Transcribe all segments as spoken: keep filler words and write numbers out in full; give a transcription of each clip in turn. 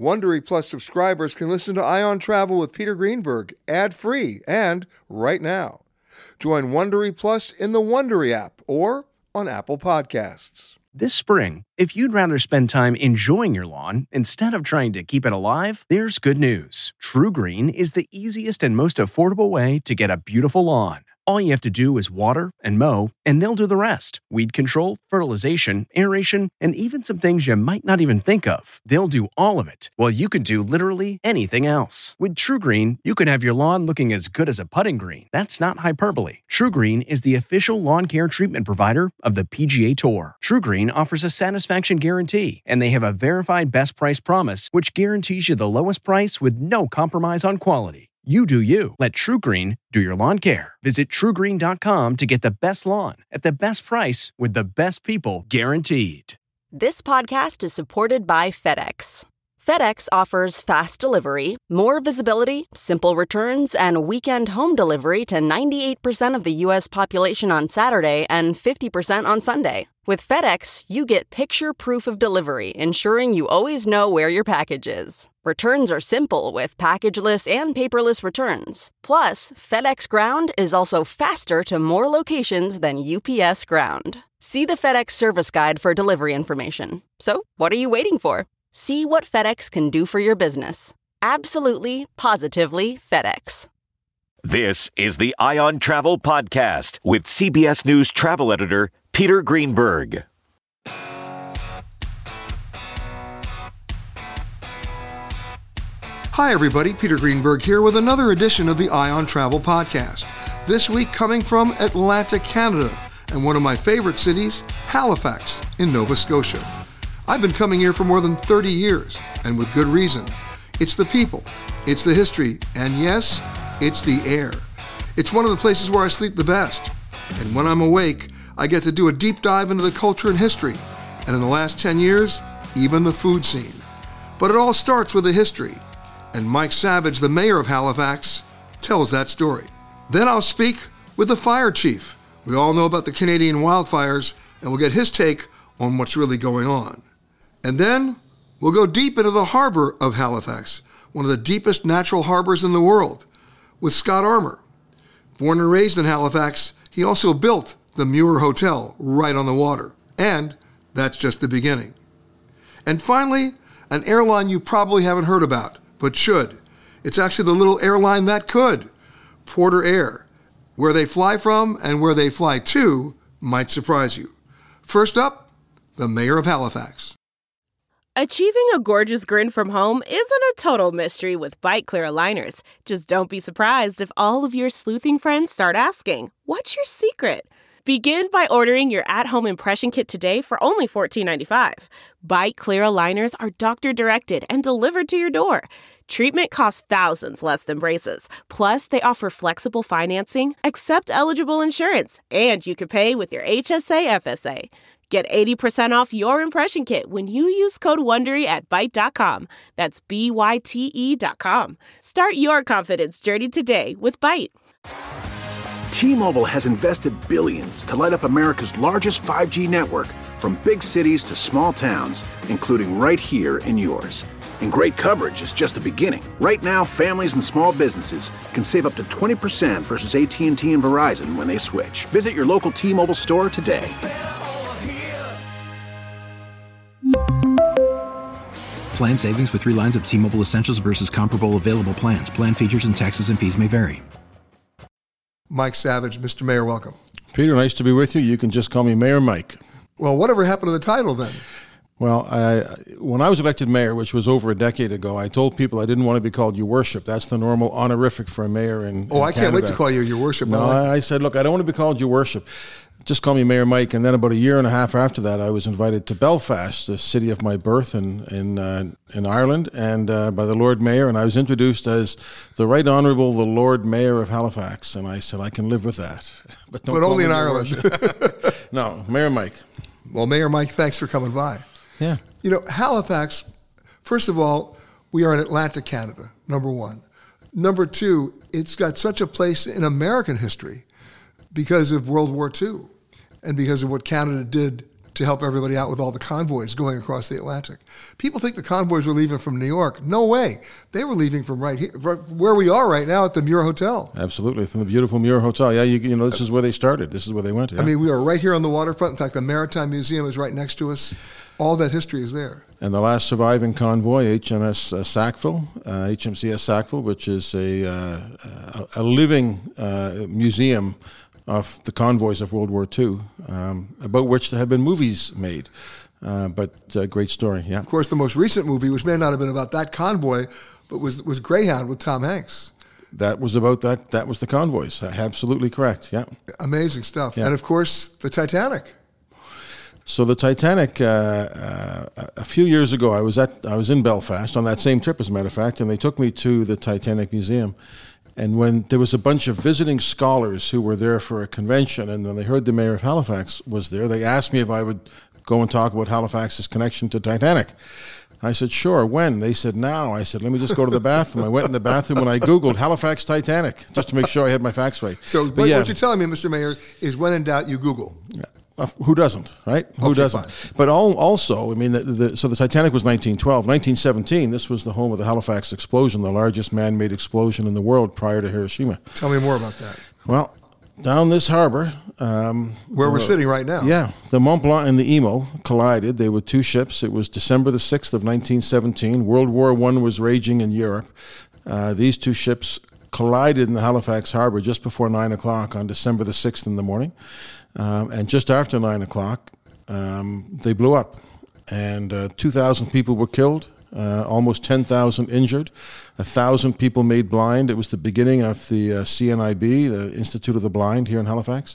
Wondery Plus subscribers can listen to Eye on Travel with Peter Greenberg ad-free and right now. Join Wondery Plus in the Wondery app or on Apple Podcasts. This spring, if you'd rather spend time enjoying your lawn instead of trying to keep it alive, there's good news. TruGreen is the easiest and most affordable way to get a beautiful lawn. All you have to do is water and mow, and they'll do the rest. Weed control, fertilization, aeration, and even some things you might not even think of. They'll do all of it, while you can do literally anything else. With TruGreen, you can have your lawn looking as good as a putting green. That's not hyperbole. TruGreen is the official lawn care treatment provider of the P G A Tour. TruGreen offers a satisfaction guarantee, and they have a verified best price promise, which guarantees you the lowest price with no compromise on quality. You do you. Let TruGreen do your lawn care. Visit True Green dot com to get the best lawn at the best price with the best people guaranteed. This podcast is supported by FedEx. FedEx offers fast delivery, more visibility, simple returns, and weekend home delivery to ninety-eight percent of the U S population on Saturday and fifty percent on Sunday. With FedEx, you get picture proof of delivery, ensuring you always know where your package is. Returns are simple with packageless and paperless returns. Plus, FedEx Ground is also faster to more locations than U P S Ground. See the FedEx service guide for delivery information. So, what are you waiting for? See what FedEx can do for your business. Absolutely, positively FedEx. This is the Eye on Travel podcast with C B S News travel editor Peter Greenberg. Hi everybody, Peter Greenberg here with another edition of the Eye on Travel podcast. This week coming from Atlanta, Canada, and one of my favorite cities, Halifax in Nova Scotia. I've been coming here for more than thirty years, and with good reason. It's the people, it's the history, and yes, it's the air. It's one of the places where I sleep the best. And when I'm awake, I get to do a deep dive into the culture and history, and in the last ten years, even the food scene. But it all starts with a history, and Mike Savage, the mayor of Halifax, tells that story. Then I'll speak with the fire chief. We all know about the Canadian wildfires, and we'll get his take on what's really going on. And then we'll go deep into the harbor of Halifax, one of the deepest natural harbors in the world, with Scott Armour. Born and raised in Halifax, he also built the Muir Hotel right on the water. And that's just the beginning. And finally, an airline you probably haven't heard about, but should. It's actually the little airline that could, Porter Air. Where they fly from and where they fly to might surprise you. First up, the mayor of Halifax. Achieving a gorgeous grin from home isn't a total mystery with Byte Clear aligners. Just don't be surprised if all of your sleuthing friends start asking, what's your secret? Begin by ordering your at-home impression kit today for only fourteen ninety-five. Byte Clear aligners are doctor-directed and delivered to your door. Treatment costs thousands less than braces. Plus, they offer flexible financing, accept eligible insurance, and you can pay with your H S A F S A. Get eighty percent off your impression kit when you use code WONDERY at byte dot com. That's B Y T E dot com. Start your confidence journey today with Byte. T-Mobile has invested billions to light up America's largest five G network, from big cities to small towns, including right here in yours. And great coverage is just the beginning. Right now, families and small businesses can save up to twenty percent versus A T and T and Verizon when they switch. Visit your local T-Mobile store today. Plan savings with three lines of T-Mobile Essentials versus comparable available plans. Plan features and taxes and fees may vary. Mike Savage, Mister Mayor, welcome. Peter, nice to be with you. You can just call me Mayor Mike. Well, whatever happened to the title then? Well, I, when I was elected mayor, which was over a decade ago, I told people I didn't want to be called Your Worship. That's the normal honorific for a mayor in, Oh, in I Canada. can't wait to call you Your Worship. No, I, I said, look, I don't want to be called Your Worship. Just call me Mayor Mike. And then about a year and a half after that, I was invited to Belfast, the city of my birth in in, uh, in Ireland, and uh, by the Lord Mayor. And I was introduced as the Right Honourable, the Lord Mayor of Halifax. And I said, I can live with that. But, don't but call only me in Your Ireland. No, Mayor Mike. Well, Mayor Mike, thanks for coming by. Yeah. You know, Halifax, first of all, we are in Atlanta, Canada, number one. Number two, it's got such a place in American history because of World War Two and because of what Canada did to help everybody out with all the convoys going across the Atlantic. People think the convoys were leaving from New York. No way. They were leaving from right here, right where we are right now at the Muir Hotel. Absolutely, from the beautiful Muir Hotel. Yeah, you, you know, this is where they started. This is where they went. Yeah. I mean, we are right here on the waterfront. In fact, the Maritime Museum is right next to us. All that history is there. And the last surviving convoy, H M S uh, Sackville, uh, H M C S Sackville, which is a, uh, a, a living uh, museum of the convoys of World War Two, um, about which there have been movies made. Uh, but uh, great story, yeah. Of course, the most recent movie, which may not have been about that convoy, but was was Greyhound with Tom Hanks. That was about that. That was the convoys. Absolutely correct, yeah. Amazing stuff. Yeah. And, of course, the Titanic. So the Titanic, uh, uh, a few years ago, I was at I was in Belfast on that same trip, as a matter of fact, and they took me to the Titanic Museum. And when there was a bunch of visiting scholars who were there for a convention, and when they heard the mayor of Halifax was there, they asked me if I would go and talk about Halifax's connection to Titanic. I said, sure, when? They said, now. I said, let me just go to the bathroom. I went in the bathroom and I Googled Halifax Titanic, just to make sure I had my facts right. So but what, yeah, what you're telling me, Mister Mayor, is when in doubt, you Google. Yeah. Uh, who doesn't, right? Who okay, doesn't? Fine. But all, also, I mean, the, the, so the Titanic was nineteen twelve. nineteen seventeen, this was the home of the Halifax explosion, the largest man-made explosion in the world prior to Hiroshima. Tell me more about that. Well, down this harbor... Um, Where we're uh, sitting right now. Yeah. The Mont Blanc and the Emo collided. They were two ships. It was December the sixth of nineteen seventeen. World War One was raging in Europe. Uh, these two ships collided in the Halifax harbor just before nine o'clock on December the sixth in the morning. Um, and just after nine o'clock, um, they blew up. And uh, two thousand people were killed, uh, almost ten thousand injured, one thousand people made blind. It was the beginning of the uh, C N I B, the Institute of the Blind here in Halifax.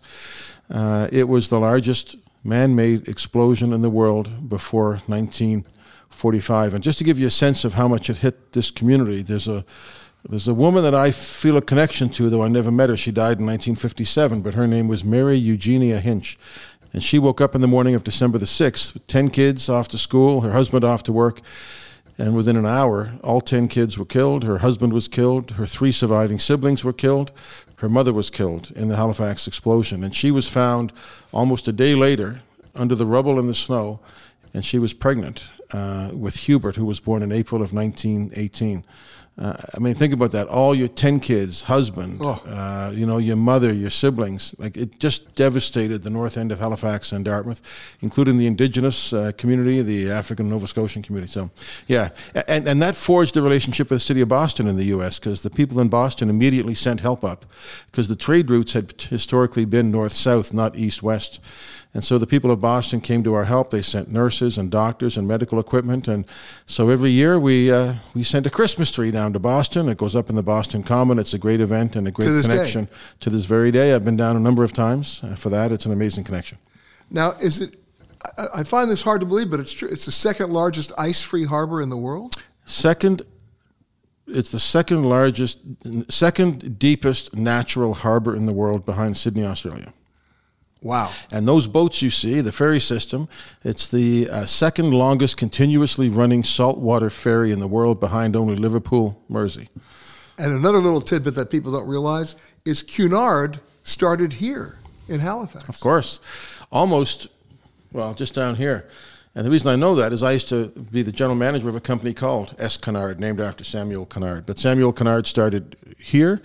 Uh, it was the largest man-made explosion in the world before nineteen forty-five. And just to give you a sense of how much it hit this community, there's a There's a woman that I feel a connection to, though I never met her. She died in nineteen fifty-seven, but her name was Mary Eugenia Hinch. And she woke up in the morning of December the sixth with ten kids off to school, her husband off to work, and within an hour, all ten kids were killed. Her husband was killed. Her three surviving siblings were killed. Her mother was killed in the Halifax explosion. And she was found almost a day later under the rubble and the snow, and she was pregnant uh, with Hubert, who was born in April of nineteen eighteen. Uh, I mean, think about that. All your ten kids, husband, oh. uh, you know, your mother, your siblings. Like, it just devastated the north end of Halifax and Dartmouth, including the Indigenous uh, community, the African Nova Scotian community. So, yeah. And, and that forged a relationship with the city of Boston in the U S, because the people in Boston immediately sent help up, because the trade routes had historically been north-south, not east-west. And so the people of Boston came to our help. They sent nurses and doctors and medical equipment. And so every year we uh, we send a Christmas tree down to Boston. It goes up in the Boston Common. It's a great event and a great to connection day. to this very day. I've been down a number of times uh, for that. It's an amazing connection. Now, is it, I, I find this hard to believe, but it's true. It's the second largest ice-free harbor in the world? Second, it's the second largest, second deepest natural harbor in the world behind Sydney, Australia. Wow. And those boats you see, the ferry system, it's the uh, second longest continuously running saltwater ferry in the world behind only Liverpool, Mersey. And another little tidbit that people don't realize is Cunard started here in Halifax. Of course. Almost, well, just down here. And the reason I know that is I used to be the general manager of a company called S. Cunard, named after Samuel Cunard. But Samuel Cunard started here.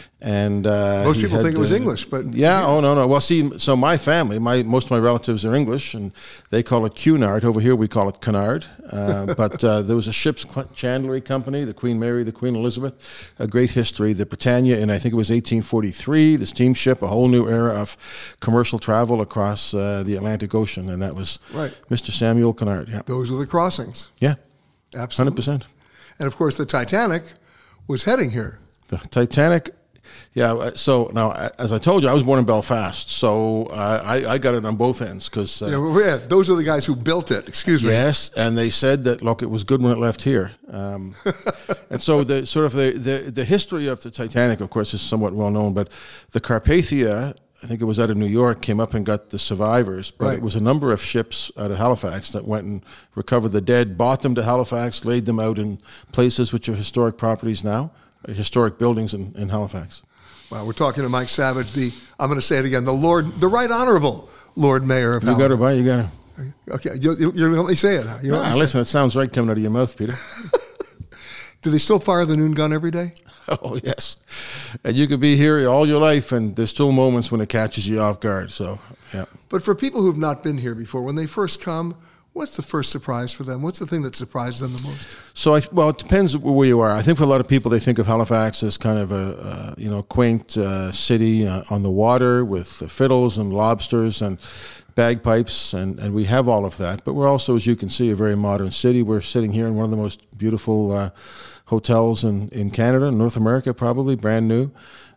And uh, most people had, think it was uh, English, but yeah, yeah, oh no, no. Well, see, so my family, my most of my relatives are English, and they call it Cunard. Over here, we call it Cunard. Uh, but uh, there was a ship's chandlery company, the Queen Mary, the Queen Elizabeth, a great history. The Britannia, in I think it was eighteen forty-three. The steamship, a whole new era of commercial travel across uh, the Atlantic Ocean, and that was right. Mister Samuel Cunard. Yeah, those were the crossings. Yeah, absolutely, hundred percent. And of course, the Titanic was heading here. The Titanic. Yeah, so now, as I told you, I was born in Belfast, so uh, I, I got it on both ends. Cause, uh, yeah, well, yeah, those are the guys who built it, excuse me. Yes, and they said that, look, it was good when it left here. Um, and so the sort of the, the, the history of the Titanic, of course, is somewhat well known, but the Carpathia, I think it was out of New York, came up and got the survivors, but right. it was a number of ships out of Halifax that went and recovered the dead, bought them to Halifax, laid them out in places which are historic properties now, historic buildings in, in Halifax. Wow, we're talking to Mike Savage, the, I'm going to say it again, the Lord, the Right Honorable Lord Mayor of you Halifax. You got it, right? You got it. Okay, you, you, you're going to let me say it. You No, listen, it sounds right coming out of your mouth, Peter. Do they still fire the noon gun every day? Oh, yes. And you could be here all your life, and there's still moments when it catches you off guard. So, yeah. But for people who have not been here before, when they first come, what's the first surprise for them? What's the thing that surprised them the most? So, I, well, it depends where you are. I think for a lot of people, they think of Halifax as kind of a, uh, you know, quaint uh, city uh, on the water with uh, fiddles and lobsters and bagpipes, and, and we have all of that. But we're also, as you can see, a very modern city. We're sitting here in one of the most beautiful uh, hotels in, in Canada, North America, probably, brand new.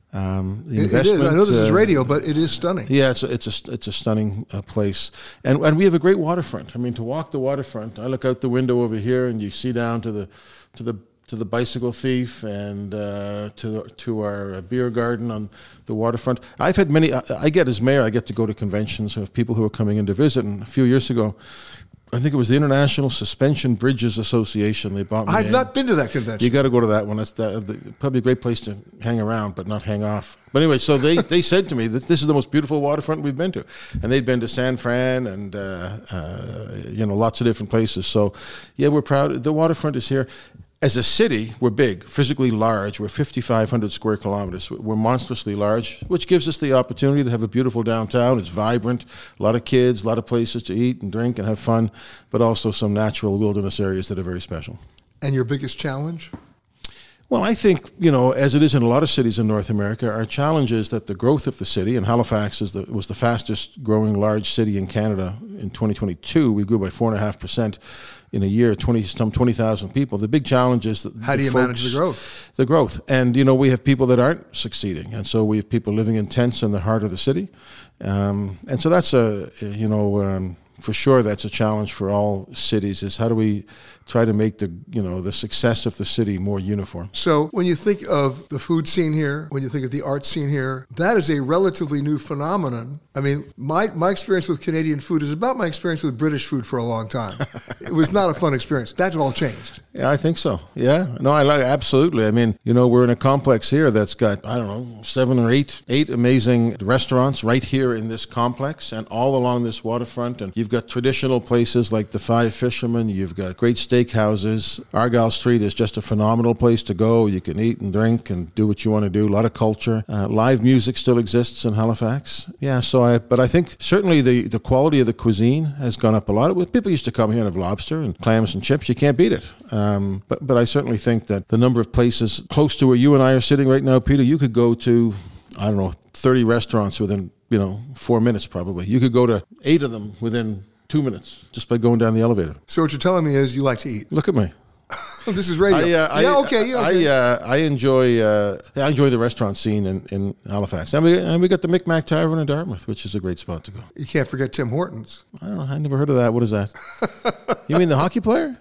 Um, the it, investment, it is. I know this is uh, radio, but it is stunning. Yeah, it's a, it's a, it's a stunning uh, place. And and we have a great waterfront. I mean, to walk the waterfront, I look out the window over here and you see down to the to the to the Bicycle Thief and uh, to the, to our beer garden on the waterfront. I've had many, I, I get as mayor, I get to go to conventions of people who are coming in to visit. And a few years ago, I think it was the International Suspension Bridges Association. They bought me I've in. not been to that convention. You got to go to that one. That's the, the, probably a great place to hang around, but not hang off. But anyway, so they, they said to me that this is the most beautiful waterfront we've been to, and they'd been to San Fran and uh, uh, you know, lots of different places. So yeah, we're proud. The waterfront is here. As a city, we're big, physically large. We're fifty-five hundred square kilometers. We're monstrously large, which gives us the opportunity to have a beautiful downtown. It's vibrant, a lot of kids, a lot of places to eat and drink and have fun, but also some natural wilderness areas that are very special. And your biggest challenge? Well, I think, you know, as it is in a lot of cities in North America, our challenge is that the growth of the city, and Halifax is the, was the fastest growing large city in Canada in twenty twenty-two. We grew by four point five percent in a year, twenty some twenty thousand people. The big challenge is that how do you folks, manage the growth? The growth, and you know, we have people that aren't succeeding, and so we have people living in tents in the heart of the city, um, and so that's a you know um, for sure that's a challenge for all cities. Is how do we try to make the you know the success of the city more uniform? So when you think of the food scene here, when you think of the art scene here, that is a relatively new phenomenon. I mean, my, my experience with Canadian food is about my experience with British food for a long time. It was not a fun experience. That's all changed. Yeah, I think so. Yeah, no, I like absolutely. I mean, you know, we're in a complex here that's got I don't know seven or eight eight amazing restaurants right here in this complex, and all along this waterfront. And you've got traditional places like the Five Fishermen. You've got great steakhouses. Argyle Street is just a phenomenal place to go. You can eat and drink and do what you want to do. A lot of culture. Uh, live music still exists in Halifax. Yeah, so I, but I think certainly the, the quality of the cuisine has gone up a lot. People used to come here and have lobster and clams and chips. You can't beat it. Um, but, but I certainly think that the number of places close to where you and I are sitting right now, Peter, you could go to, I don't know, thirty restaurants within, you know, four minutes probably. You could go to eight of them within two minutes just by going down the elevator. So what you're telling me is you like to eat. Look at me. This is radio. I, uh, yeah, I, okay. Yeah, okay. I, uh, I enjoy uh, I enjoy the restaurant scene in, in Halifax. And we, and we got the Micmac Tavern in Dartmouth, which is a great spot to go. You can't forget Tim Hortons. I don't know. I never heard of that. What is that? You mean the hockey player?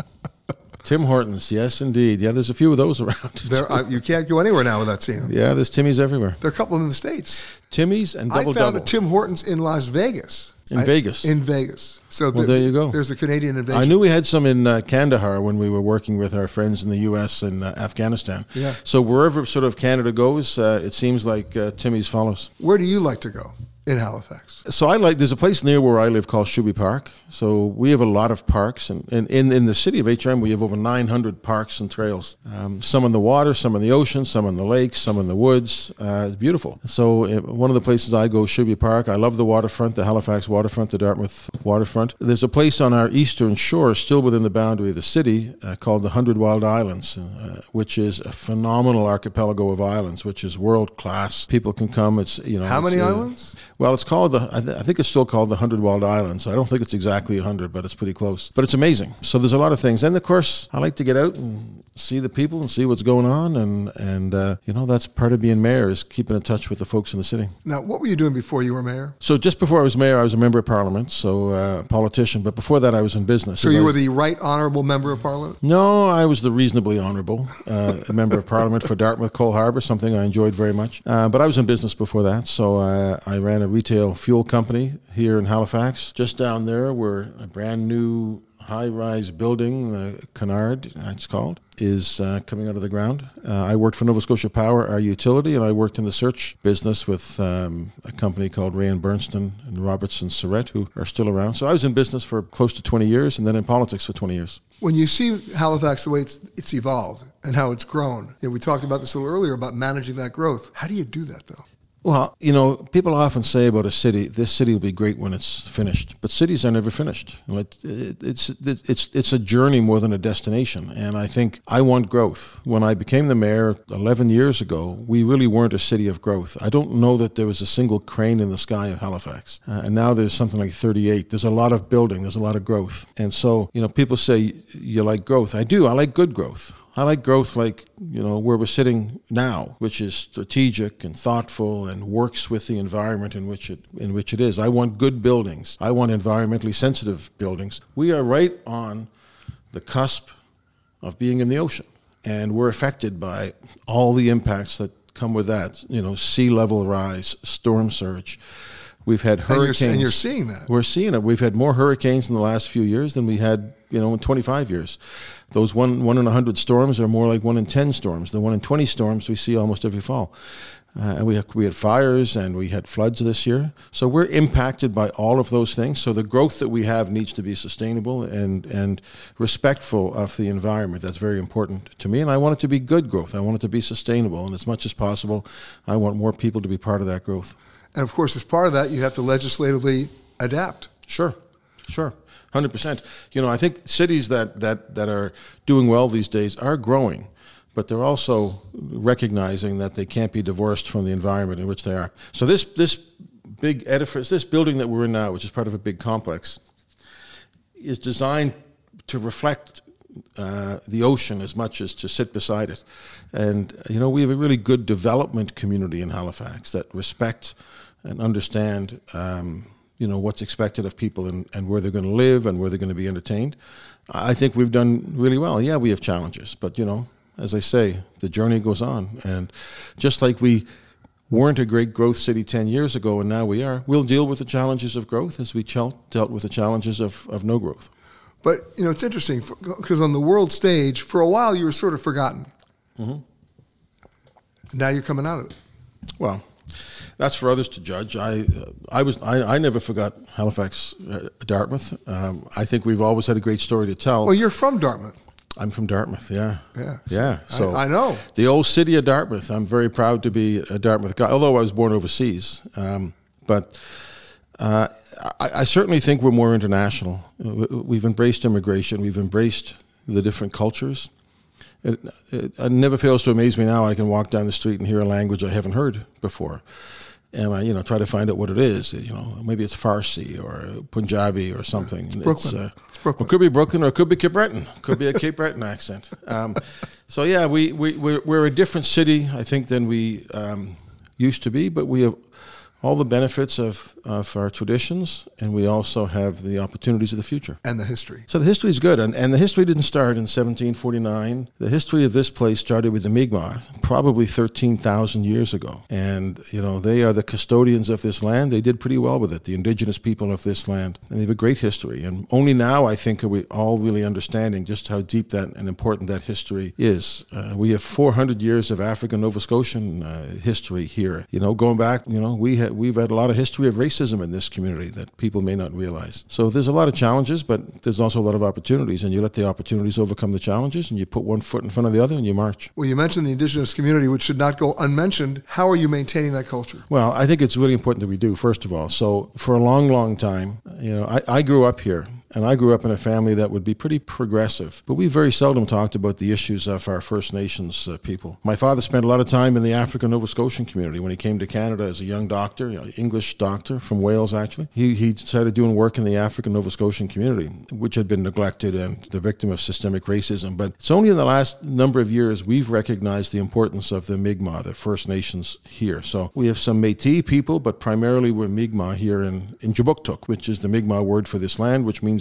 Tim Hortons, yes, indeed. Yeah, there's a few of those around. There, uh, you can't go anywhere now without seeing them. Yeah, there's Timmy's everywhere. There are a couple of them in the States. Timmy's and Double I found Double. a Tim Hortons in Las Vegas. In I, Vegas? In Vegas. So well, the, there you go. There's a Canadian in Vegas. I knew we had some in uh, Kandahar when we were working with our friends in the U S and uh, Afghanistan. Yeah. So wherever sort of Canada goes, uh, it seems like uh, Timmy's follows. Where do you like to go in Halifax? So I like, there's a place near where I live called Shuby Park. So we have a lot of parks. And, and in, in the city of H R M, we have over nine hundred parks and trails. Um, some in the water, some in the ocean, some in the lakes, some in the woods. Uh, it's beautiful. So uh, one of the places I go, Shuby Park. I love the waterfront, the Halifax waterfront, the Dartmouth waterfront. There's a place on our eastern shore, still within the boundary of the city, uh, called the Hundred Wild Islands, uh, which is a phenomenal archipelago of islands, which is world class. People can come. It's you know how many uh, islands? Well, it's called the. I, th- I think it's still called the Hundred Wild Islands. I don't think it's exactly a hundred, but it's pretty close. But it's amazing. So there's a lot of things, and of course, I like to get out and see the people and see what's going on, and and uh, you know that's part of being mayor is keeping in touch with the folks in the city. Now, what were you doing before you were mayor? So just before I was mayor, I was a member of Parliament, so uh, a politician. But before that, I was in business. So you I, were the right honourable member of Parliament? No, I was the reasonably honourable uh, member of Parliament for Dartmouth Cole Harbour, something I enjoyed very much. Uh, but I was in business before that, so uh, I ran a retail fuel company here in Halifax. Just down there, we're a brand new high-rise building, the Canard, it's called, is uh, coming out of the ground. Uh, I worked for Nova Scotia Power, our utility, and I worked in the search business with um, a company called Ray and Bernstein and Robertson Surrett, who are still around. So I was in business for close to twenty years, and then in politics for twenty years. When you see Halifax, the way it's, it's evolved and how it's grown, you know, we talked about this a little earlier about managing that growth. How do you do that, though? Well, you know, people often say about a city, this city will be great when it's finished, but cities are never finished. It, it, it's it's it's a journey more than a destination, and I think I want growth. When I became the mayor eleven years ago, we really weren't a city of growth. I don't know that there was a single crane in the sky of Halifax, uh, and now there's something like thirty-eight. There's a lot of building, there's a lot of growth, and so, you know, people say you like growth. I do. I like good growth. I like growth like, you know, where we're sitting now, which is strategic and thoughtful and works with the environment in which it in which it is. I want good buildings. I want environmentally sensitive buildings. We are right on the cusp of being in the ocean, and we're affected by all the impacts that come with that. You know, sea level rise, storm surge. We've had hurricanes. And you're, and you're seeing that. We're seeing it. We've had more hurricanes in the last few years than we had, you know, in twenty-five years. Those one one in a hundred storms are more like one in ten storms. The one in twenty storms we see almost every fall. Uh, and we have, we had fires and we had floods this year. So we're impacted by all of those things. So the growth that we have needs to be sustainable and, and respectful of the environment. That's very important to me. And I want it to be good growth. I want it to be sustainable. And as much as possible, I want more people to be part of that growth. And of course, as part of that, you have to legislatively adapt. Sure, sure, one hundred percent. You know, I think cities that, that, that are doing well these days are growing, but they're also recognizing that they can't be divorced from the environment in which they are. So this this big edifice, this building that we're in now, which is part of a big complex, is designed to reflect Uh, the ocean as much as to sit beside it. And, you know, we have a really good development community in Halifax that respect and understand, um, you know, what's expected of people and, and where they're going to live and where they're going to be entertained. I think we've done really well. Yeah, we have challenges, but, you know, as I say, the journey goes on. And just like we weren't a great growth city ten years ago and now we are, we'll deal with the challenges of growth as we ch- dealt with the challenges of, of no growth. But, you know, it's interesting because on the world stage, for a while, you were sort of forgotten. Mm-hmm. Now you're coming out of it. Well, that's for others to judge. I uh, I was I, I never forgot Halifax, uh, Dartmouth. Um, I think we've always had a great story to tell. Well, you're from Dartmouth. I'm from Dartmouth, yeah. Yeah. Yeah. So I, I know. The old city of Dartmouth. I'm very proud to be a Dartmouth guy, although I was born overseas. Um, but... Uh, I, I certainly think we're more international. We've embraced immigration. We've embraced the different cultures. It, it, it never fails to amaze me now. I can walk down the street and hear a language I haven't heard before. And I, you know, try to find out what it is. You know, maybe it's Farsi or Punjabi or something. It's Brooklyn. It's, uh, it's Brooklyn. It could be Brooklyn or it could be Cape Breton. Could be a Cape Breton accent. Um, so yeah, we we we're, we're a different city, I think, than we um, used to be. But we have all the benefits of, of our traditions, and we also have the opportunities of the future. And the history. So the history is good, and, and the history didn't start in seventeen forty-nine. The history of this place started with the Mi'kmaq, probably thirteen thousand years ago. And, you know, they are the custodians of this land. They did pretty well with it, the indigenous people of this land. And they have a great history. And only now, I think, are we all really understanding just how deep that and important that history is. Uh, we have four hundred years of African Nova Scotian uh, history here. You know, going back, you know, we had We've had a lot of history of racism in this community that people may not realize. So there's a lot of challenges, but there's also a lot of opportunities, and you let the opportunities overcome the challenges, and you put one foot in front of the other, and you march. Well, you mentioned the Indigenous community, which should not go unmentioned. How are you maintaining that culture? Well, I think it's really important that we do, first of all. So for a long, long time, you know, I, I grew up here. And I grew up in a family that would be pretty progressive. But we very seldom talked about the issues of our First Nations uh, people. My father spent a lot of time in the African Nova Scotian community when he came to Canada as a young doctor, you know, English doctor from Wales, actually. He, he started doing work in the African Nova Scotian community, which had been neglected and the victim of systemic racism. But it's only in the last number of years we've recognized the importance of the Mi'kmaq, the First Nations here. So we have some Métis people, but primarily we're Mi'kmaq here in, in Jabuktuk, which is the Mi'kmaq word for this land, which means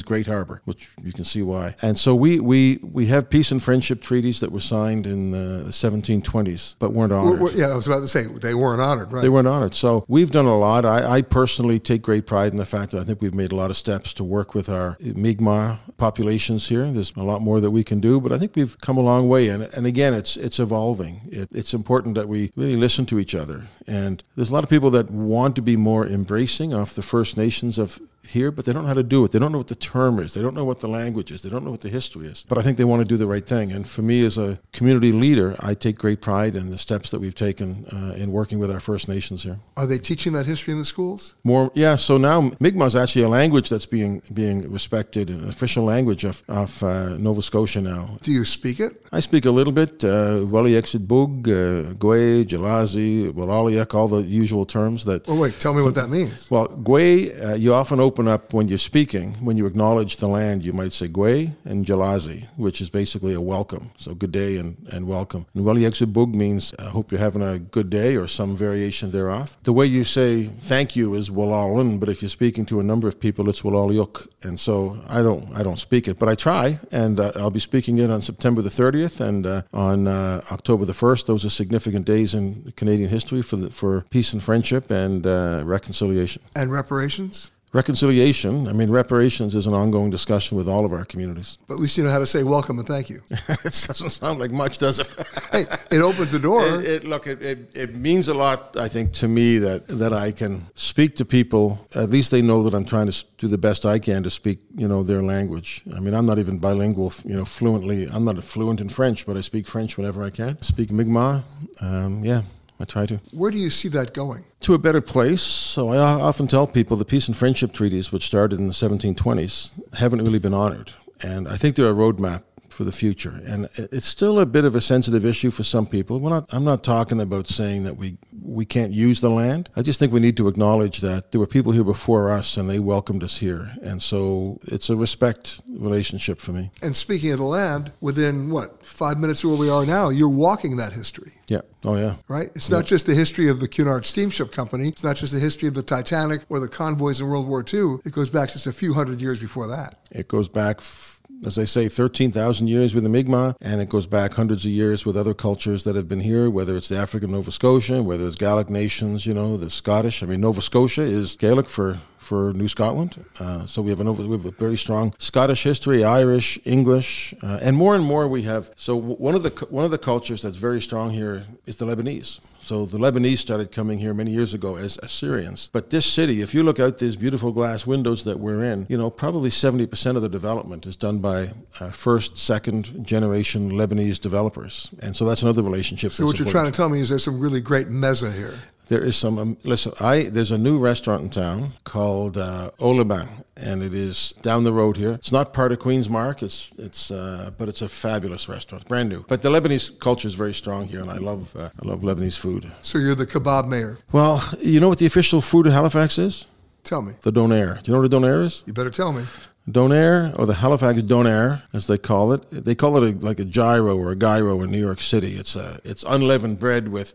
means Great Harbor, which you can see why. And so we we, we have peace and friendship treaties that were signed in the seventeen twenties, but weren't honored. Well, yeah, I was about to say, they weren't honored, right? They weren't honored. So we've done a lot. I, I personally take great pride in the fact that I think we've made a lot of steps to work with our Mi'kmaq populations here. There's a lot more that we can do, but I think we've come a long way. And and again, it's it's evolving. It, it's important that we really listen to each other. And there's a lot of people that want to be more embracing of the First Nations of here, but they don't know how to do it. They don't know what the term is. They don't know what the language is. They don't know what the history is. But I think they want to do the right thing. And for me as a community leader, I take great pride in the steps that we've taken uh, in working with our First Nations here. Are they teaching that history in the schools? More, yeah. So now Mi'kmaq is actually a language that's being being respected, an official language of, of uh, Nova Scotia now. Do you speak it? I speak a little bit. Uh, Waliexit-Bug, uh, Gwe, Jalazi, Walaliak, all the usual terms that... Well, wait, tell me what that means. Well, Gwe, uh, you often open up when you're speaking, when you acknowledge the land, you might say Gwe and Jalazi, which is basically a welcome. So good day and, and welcome. And Waliexit-Bug means I hope you're having a good day or some variation thereof. The way you say thank you is Walalun, but if you're speaking to a number of people, it's Walaliuk. And so I don't I don't speak it, but I try, and uh, I'll be speaking it on September the thirtieth and uh, on uh, October the first. Those are significant days in Canadian history for the, for peace and friendship and uh, reconciliation. And reparations? Reconciliation, I mean, reparations is an ongoing discussion with all of our communities. But at least you know how to say welcome and thank you. It doesn't sound like much, does it? Hey, it opens the door. It, it, look, it, it, it means a lot, I think, to me that, that I can speak to people. At least they know that I'm trying to do the best I can to speak, you know, their language. I mean, I'm not even bilingual, you know, fluently. I'm not fluent in French, but I speak French whenever I can. I speak Mi'kmaq, um, yeah. I try to. Where do you see that going? To a better place. So I often tell people the peace and friendship treaties, which started in the seventeen twenties, haven't really been honored. And I think they're a roadmap for the future. And it's still a bit of a sensitive issue for some people. We're not, I'm not talking about saying that we, we can't use the land. I just think we need to acknowledge that there were people here before us and they welcomed us here. And so it's a respect relationship for me. And speaking of the land, within, what, five minutes of where we are now, you're walking that history. Yeah. Oh, yeah. Right? It's yeah. not just the history of the Cunard Steamship Company. It's not just the history of the Titanic or the convoys in World War Two. It goes back just a few hundred years before that. It goes back, as I say, thirteen thousand years with the Mi'kmaq, and it goes back hundreds of years with other cultures that have been here, whether it's the African Nova Scotia, whether it's Gaelic nations, you know, the Scottish. I mean, Nova Scotia is Gaelic for for New Scotland. Uh, so we have, an, we have a very strong Scottish history, Irish, English, uh, and more and more we have. So one of the one of the cultures that's very strong here is the Lebanese. So the Lebanese started coming here many years ago as Assyrians. But this city, if you look out these beautiful glass windows that we're in, you know, probably seventy percent of the development is done by uh, first, second generation Lebanese developers. And so that's another relationship. So what you're trying to tell me is there's some really great mezza here. There is some, um, listen, I there's a new restaurant in town called uh, Oliban, and it is down the road here. It's not part of Queen's Mark, it's it's, uh, but it's a fabulous restaurant, brand new. But the Lebanese culture is very strong here, and I love uh, I love Lebanese food. So you're the kebab mayor? Well, you know what the official food of Halifax is? Tell me. The donair. Do you know what a donair is? You better tell me. Donair, or the Halifax donair, as they call it. They call it a, like a gyro or a gyro in New York City. It's a it's unleavened bread with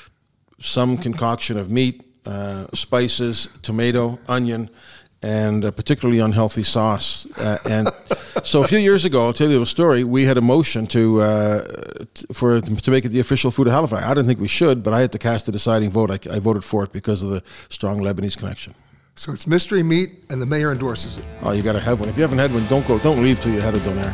some concoction of meat, uh, spices, tomato, onion, and a particularly unhealthy sauce. Uh, and so a few years ago, I'll tell you a story, we had a motion to uh, t- for to make it the official food of Halifax. I didn't think we should, but I had to cast the deciding vote. I, I voted for it because of the strong Lebanese connection. So it's mystery meat, and the mayor endorses it. Oh, you got to have one. If you haven't had one, don't go. Don't leave till you had a donair.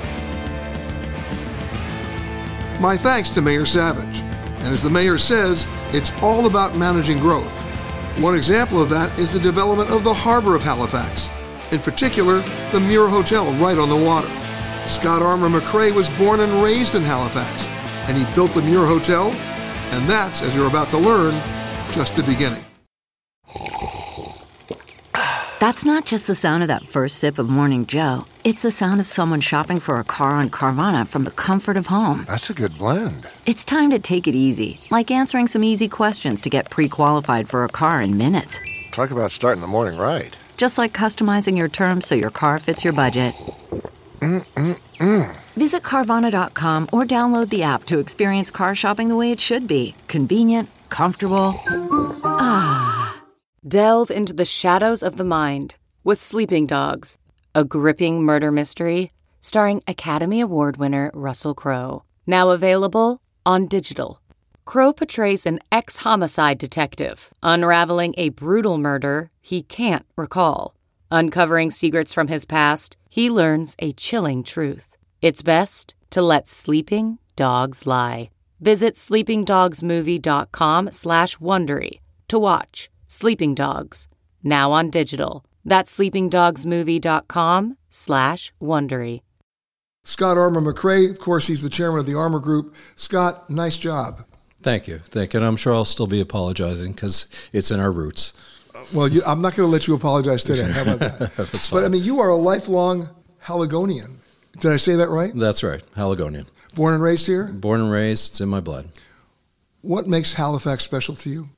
My thanks to Mayor Savage. And as the mayor says, it's all about managing growth. One example of that is the development of the harbor of Halifax, in particular, the Muir Hotel right on the water. Scott Armour McRae was born and raised in Halifax, and he built the Muir Hotel, and that's, as you're about to learn, just the beginning. That's not just the sound of that first sip of Morning Joe. It's the sound of someone shopping for a car on Carvana from the comfort of home. That's a good blend. It's time to take it easy, like answering some easy questions to get pre-qualified for a car in minutes. Talk about starting the morning right. Just like customizing your terms so your car fits your budget. Mm-mm-mm. Visit Carvana dot com or download the app to experience car shopping the way it should be. Convenient, comfortable. Ah. Delve into the shadows of the mind with Sleeping Dogs, a gripping murder mystery starring Academy Award winner Russell Crowe. Now available on digital. Crowe portrays an ex-homicide detective unraveling a brutal murder he can't recall. Uncovering secrets from his past, he learns a chilling truth. It's best to let sleeping dogs lie. Visit sleepingdogsmovie.com slash Wondery to watch Sleeping Dogs, now on digital. That's sleepingdogsmovie.com slash Wondery. Scott Armour McRae, of course, he's the chairman of the Armour Group. Scott, nice job. Thank you. Thank you. And I'm sure I'll still be apologizing because it's in our roots. Well, you, I'm not going to let you apologize today. How about that? That's fine. But, I mean, you are a lifelong Haligonian. Did I say that right? That's right. Haligonian. Born and raised here? Born and raised. It's in my blood. What makes Halifax special to you?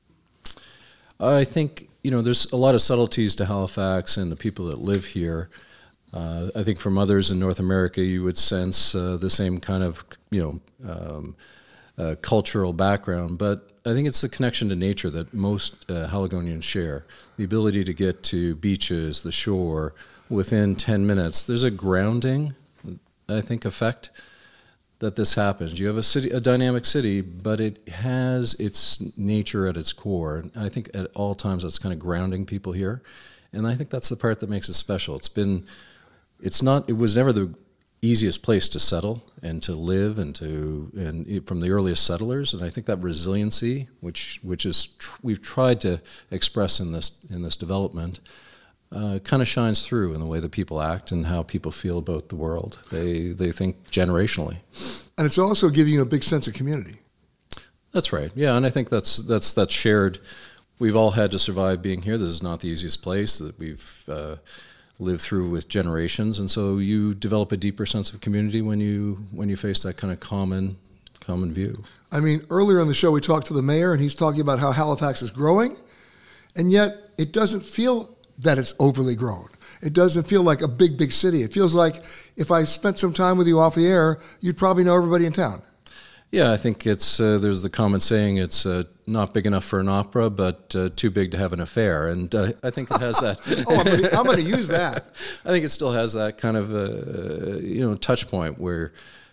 I think, you know, there's a lot of subtleties to Halifax and the people that live here. Uh, I think from others in North America, you would sense uh, the same kind of, you know, um, uh, cultural background. But I think it's the connection to nature that most uh, Haligonians share. The ability to get to beaches, the shore, within ten minutes. There's a grounding, I think, effect that this happens. You have a city, a dynamic city, but it has its nature at its core. And I think at all times that's kind of grounding people here. And I think that's the part that makes it special. It's been, it's not, it was never the easiest place to settle and to live and to, and it, from the earliest settlers. And I think that resiliency, which, which is, tr- we've tried to express in this, in this development, Uh, kind of shines through in the way that people act and how people feel about the world. They they think generationally, and it's also giving you a big sense of community. That's right. Yeah, and I think that's that's that's shared. We've all had to survive being here. This is not the easiest place that we've uh, lived through with generations, and so you develop a deeper sense of community when you when you face that kind of common common view. I mean, earlier in the show we talked to the mayor, and he's talking about how Halifax is growing, and yet it doesn't feel that it's overly grown. It doesn't feel like a big, big city. It feels like if I spent some time with you off the air, you'd probably know everybody in town. Yeah, I think it's, uh, there's the common saying, it's uh, not big enough for an opera, but uh, too big to have an affair. And uh, I think it has that. oh, I'm gonna, I'm going to use that. I think it still has that kind of, uh, you know, touch point where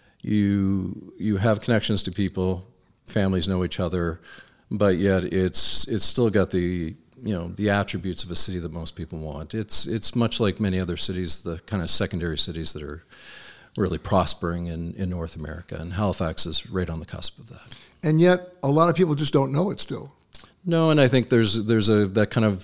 you you have connections to people, families know each other, but yet it's it's still got the, you know, the attributes of a city that most people want. It's it's much like many other cities, the kind of secondary cities that are really prospering in, in North America, and Halifax is right on the cusp of that. And yet, a lot of people just don't know it still. No, and I think there's there's a that kind of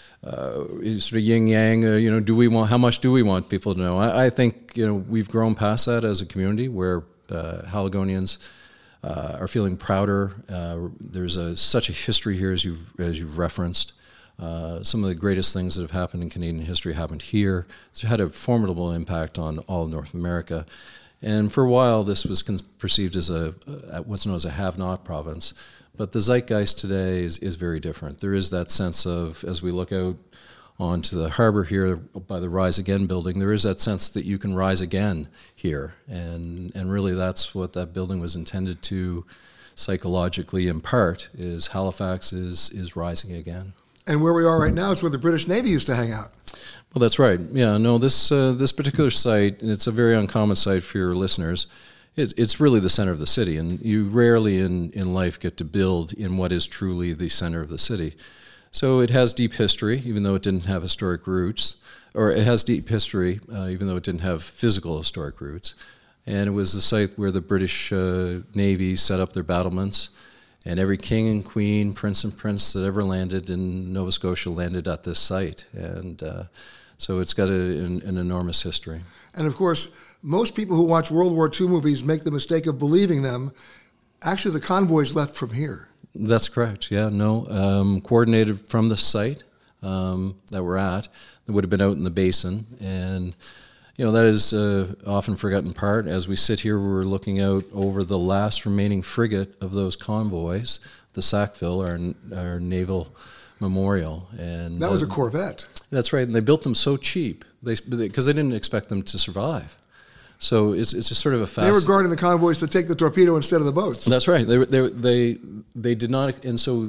uh, sort of yin yang. Uh, you know, do we want? How much do we want people to know? I, I think you know we've grown past that as a community where uh, Haligonians uh, are feeling prouder. Uh, there's a such a history here, as you've as you've referenced. Uh, some of the greatest things that have happened in Canadian history happened here. It's had a formidable impact on all of North America. And for a while, this was con- perceived as a, uh, what's known as a have-not province. But the zeitgeist today is, is very different. There is that sense of, as we look out onto the harbor here by the Rise Again building, there is that sense that you can rise again here. And, and really that's what that building was intended to psychologically impart, is Halifax is, is rising again. And where we are right now is where the British Navy used to hang out. Well, that's right. Yeah, no, this uh, this particular site, and it's a very uncommon site for your listeners, it, it's really the center of the city, and you rarely in, in life get to build in what is truly the center of the city. So it has deep history, even though it didn't have historic roots, or it has deep history, uh, even though it didn't have physical historic roots. And it was the site where the British uh, Navy set up their battlements. And every king and queen, prince and prince that ever landed in Nova Scotia landed at this site. And uh, so it's got a, an, an enormous history. And of course, most people who watch World War Two movies make the mistake of believing them. Actually, the convoys left from here. That's correct, yeah, no. Um, coordinated from the site um, that we're at. That would have been out in the basin. And you know, that is uh, often forgotten part. As we sit here, we're looking out over the last remaining frigate of those convoys, the Sackville, our our naval memorial. And that was uh, a Corvette. That's right, and they built them so cheap they because they didn't expect them to survive. So it's it's just sort of a fast. They were guarding the convoys to take the torpedo instead of the boats. That's right. They they they they did not, and so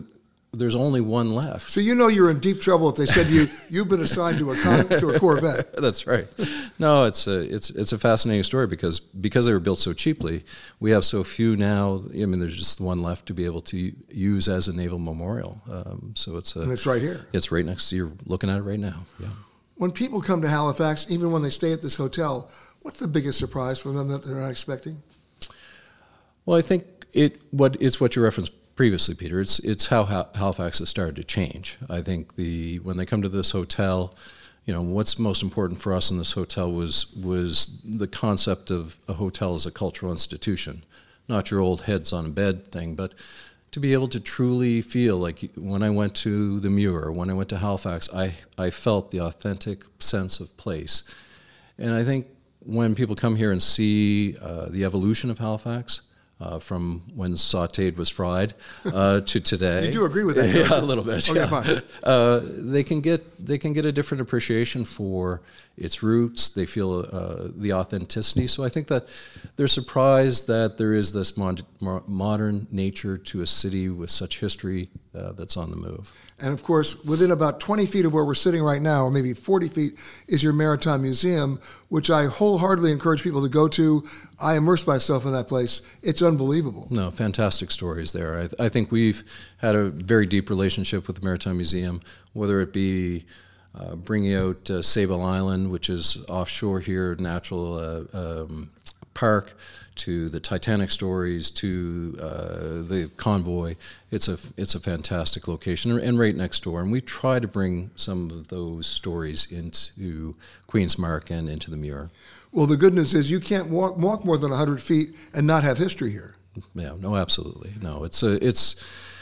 there's only one left. So you know you're in deep trouble if they said you you've been assigned to a con- to a Corvette. That's right. No, it's a it's it's a fascinating story because because they were built so cheaply, we have so few now. I mean, there's just one left to be able to use as a naval memorial. Um, so it's a, and it's right here. It's right next to you. You're looking at it right now. Yeah. When people come to Halifax, even when they stay at this hotel, what's the biggest surprise for them that they're not expecting? Well, I think it what it's what you referenced previously, Peter. It's it's how Halifax has started to change. I think the when they come to this hotel, you know, what's most important for us in this hotel was was the concept of a hotel as a cultural institution, not your old heads on a bed thing, but to be able to truly feel like when I went to the Muir, when I went to Halifax, I, I felt the authentic sense of place. And I think when people come here and see uh, the evolution of Halifax, Uh, from when sautéed was fried uh, to today. You do agree with that? Yeah, a little bit. Okay, yeah. fine. Uh, they can get they can get a different appreciation for its roots. They feel uh, the authenticity. So I think that they're surprised that there is this mod- modern nature to a city with such history uh, that's on the move. And of course, within about twenty feet of where we're sitting right now, or maybe forty feet, is your Maritime Museum, which I wholeheartedly encourage people to go to. I immersed myself in that place. It's unbelievable. No, fantastic stories there. I, th- I think we've had a very deep relationship with the Maritime Museum, whether it be uh, bringing out uh, Sable Island, which is offshore here, natural uh, um, park, to the Titanic stories, to uh, the convoy. It's a it's a fantastic location, and right next door. And we try to bring some of those stories into Queen's Mark and into the Muir. Well, the good news is you can't walk walk more than one hundred feet and not have history here. Yeah, no, absolutely. No, it's a, it's,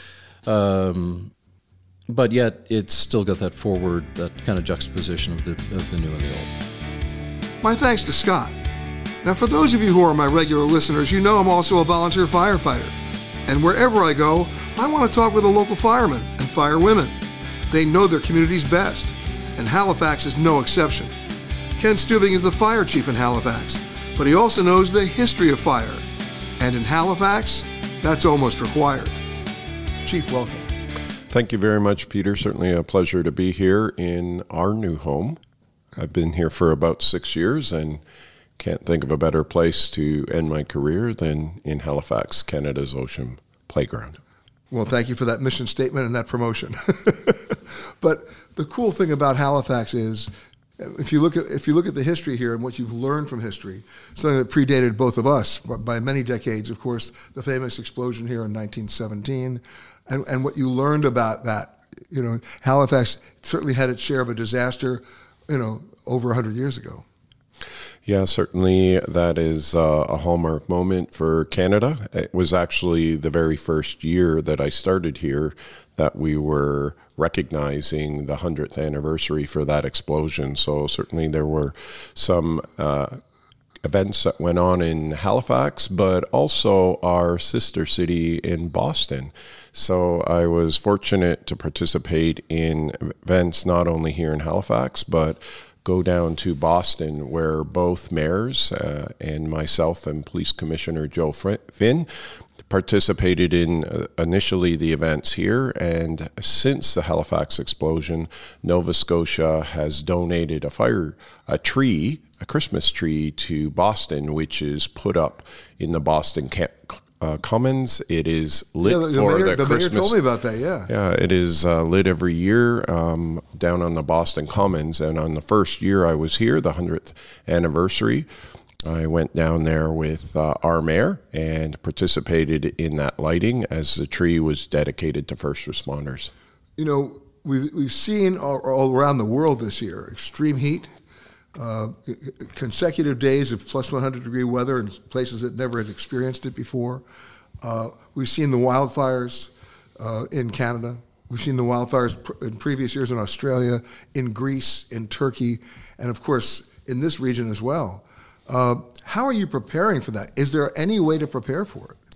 um, but yet it's still got that forward, that kind of juxtaposition of the of the new and the old. My thanks to Scott. Now, for those of you who are my regular listeners, you know I'm also a volunteer firefighter. And wherever I go, I want to talk with the local firemen and firewomen. They know their communities best, and Halifax is no exception. Ken Stubing is the fire chief in Halifax, but he also knows the history of fire. And in Halifax, that's almost required. Chief, welcome. Thank you very much, Peter. Certainly a pleasure to be here in our new home. I've been here for about six years and can't think of a better place to end my career than in Halifax, Canada's ocean playground. Well, thank you for that mission statement and that promotion. But the cool thing about Halifax is, if you look at if you look at the history here and what you've learned from history, something that predated both of us by many decades, of course, the famous explosion here in nineteen seventeen, and, and what you learned about that, you know, Halifax certainly had its share of a disaster, you know, over one hundred years ago. Yeah, certainly that is uh, a hallmark moment for Canada. It was actually the very first year that I started here that we were recognizing the one hundredth anniversary for that explosion. So certainly there were some uh, events that went on in Halifax, but also our sister city in Boston. So I was fortunate to participate in events not only here in Halifax, but go down to Boston, where both mayors uh, and myself and Police Commissioner Joe Finn participated in uh, initially the events here. And since the Halifax explosion, Nova Scotia has donated a fire, a tree, a Christmas tree to Boston, which is put up in the Boston camp. Uh, Commons. It is lit yeah, the, for the, mayor, the, the Christmas. mayor told me about that. Yeah, yeah, it is uh, lit every year um, down on the Boston Commons. And on the first year I was here, the one hundredth anniversary, I went down there with uh, our mayor and participated in that lighting as the tree was dedicated to first responders. You know, we've we've seen all, all around the world this year extreme heat. Uh, consecutive days of plus one hundred degree weather in places that never had experienced it before. Uh, we've seen the wildfires uh, in Canada. We've seen the wildfires pr- in previous years in Australia, in Greece, in Turkey, and of course in this region as well. Uh, how are you preparing for that? Is there any way to prepare for it?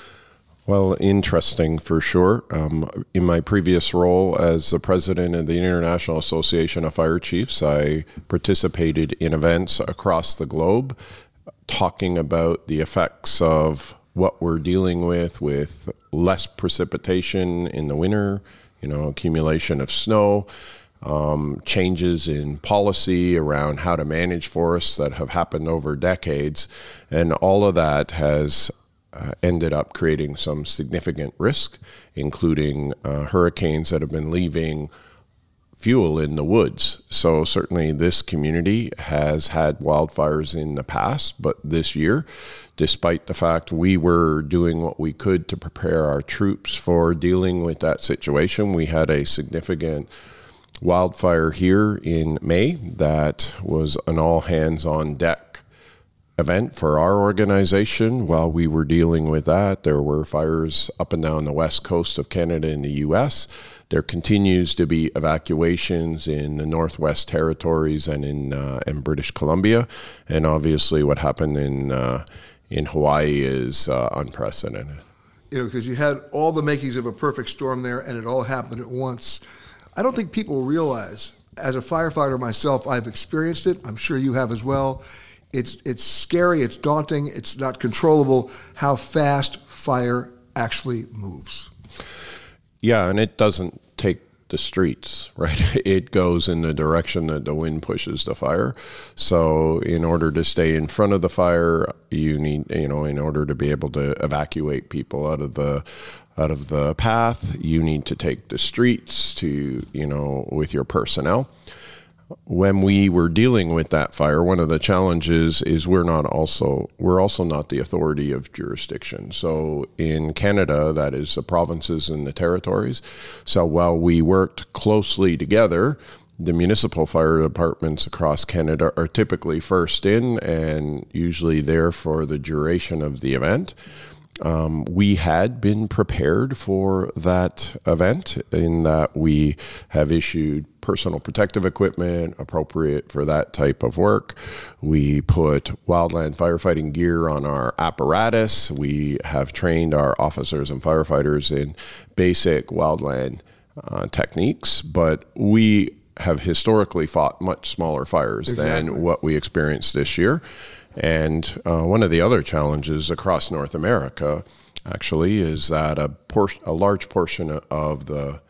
Well, interesting for sure. Um, in my previous role as the president of the International Association of Fire Chiefs, I participated in events across the globe talking about the effects of what we're dealing with, with less precipitation in the winter, you know, accumulation of snow, um, changes in policy around how to manage forests that have happened over decades. And all of that has uh, ended up creating some significant risk, including uh, hurricanes that have been leaving fuel in the woods. So certainly this community has had wildfires in the past, but this year, despite the fact we were doing what we could to prepare our troops for dealing with that situation, we had a significant wildfire here in May that was an all hands on deck event for our organization. While we were dealing with that, there were fires up and down the west coast of Canada and the U S. There continues to be evacuations in the Northwest Territories and in uh, in British Columbia, and obviously what happened in uh, in Hawaii is uh, unprecedented. You know, because you had all the makings of a perfect storm there, and it all happened at once. I don't think people realize. As a firefighter myself, I've experienced it. I'm sure you have as well. It's it's scary. It's daunting. It's not controllable. How fast fire actually moves. Yeah, and it doesn't take the streets, right? It goes in the direction that the wind pushes the fire. So in order to stay in front of the fire, you need, you know, in order to be able to evacuate people out of the out of the path, you need to take the streets to, you know, with your personnel. When we were dealing with that fire, one of the challenges is we're not also we're also not the authority of jurisdiction. So in Canada, that is the provinces and the territories. So while we worked closely together, the municipal fire departments across Canada are typically first in and usually there for the duration of the event. Um, we had been prepared for that event in that we have issued personal protective equipment appropriate for that type of work. We put wildland firefighting gear on our apparatus. We have trained our officers and firefighters in basic wildland uh, techniques, but we have historically fought much smaller fires exactly. than what we experienced this year. And uh, one of the other challenges across North America, actually, is that a, por- a large portion of the